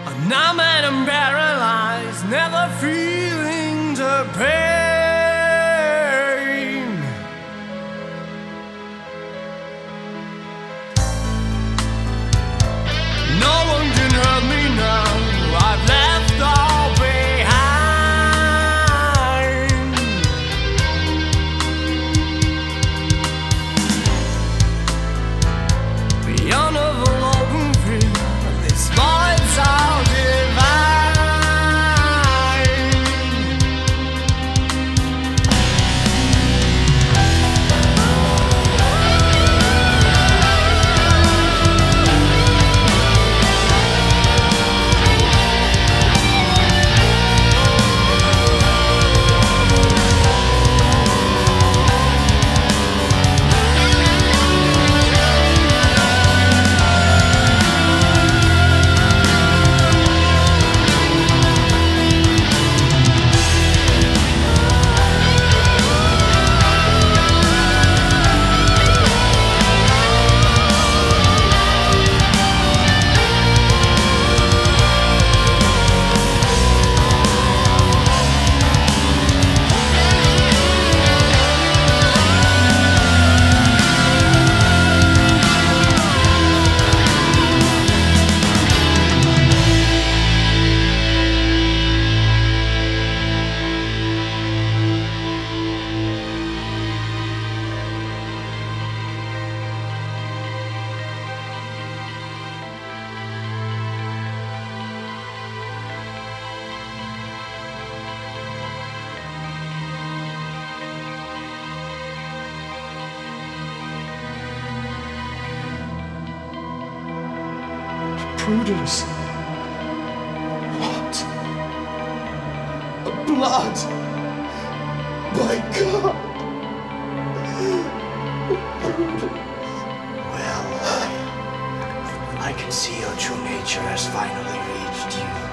Numb and paralyzed, never feeling the pain. No one can hurt me now. I've left all behind. Beyond of a open field, these vibes are Prudence. What? Blood. My God. Well, I can see your true nature has finally reached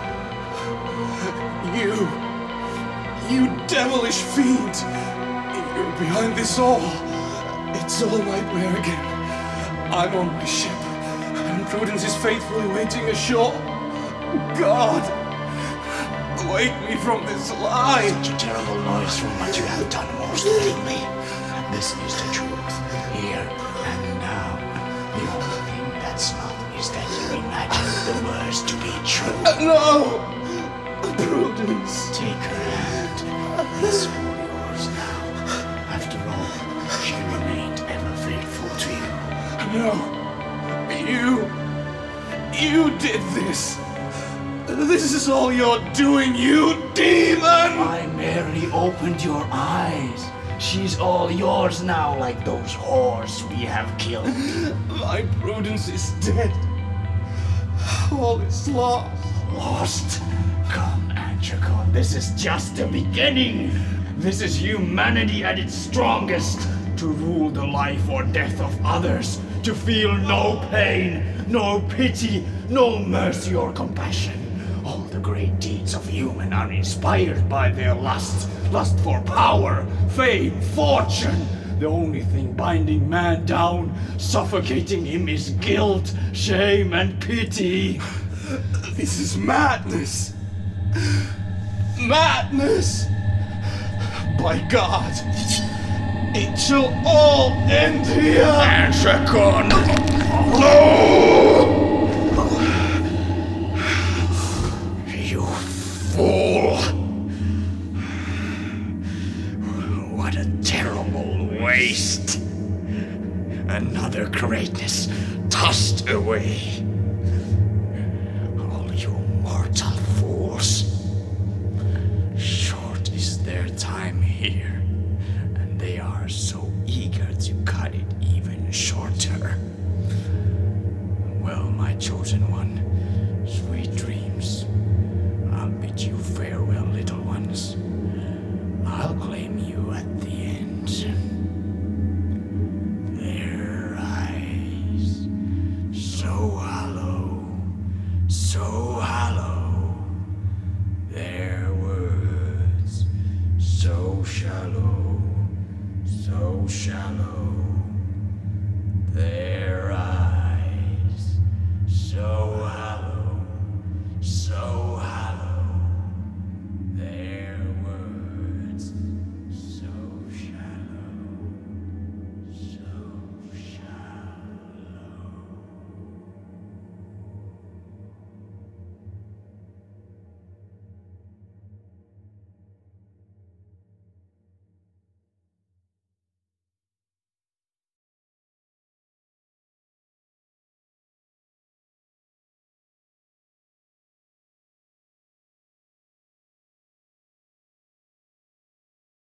you. You devilish fiend. You're behind this all. It's all nightmare again. I'm on my ship. And Prudence is faithfully waiting ashore. God, wake me from this lie. Such a terrible noise from what you have done most lately. This is the truth, here and now. The only thing that's not is that you imagine the worst to be true. No! Prudence. Take her hand. It's all yours now. After all, she remained ever faithful to you. No. You did this. This is all you're doing, you demon! I merely opened your eyes. She's all yours now, like those whores we have killed. My Prudence is dead. All is lost. Lost? Come, Andragon, this is just the beginning. This is humanity at its strongest. To rule the life or death of others. To feel no pain, no pity, no mercy or compassion. All the great deeds of human are inspired by their lust for power, fame, fortune. The only thing binding man down, suffocating him is guilt, shame, and pity. This is madness. Madness. By God, it shall all end here. Andragon! No! You fool! What a terrible waste! Another greatness tossed away. All you mortal fools. Short is their time here, and they are so eager to cut it even shorter. Well, my chosen one, sweet dreams. I'll bid you farewell, little ones. I'll claim you at the end. Their eyes, so hollow, so hollow. Their words, so shallow, so shallow. Their eyes, so hollow, So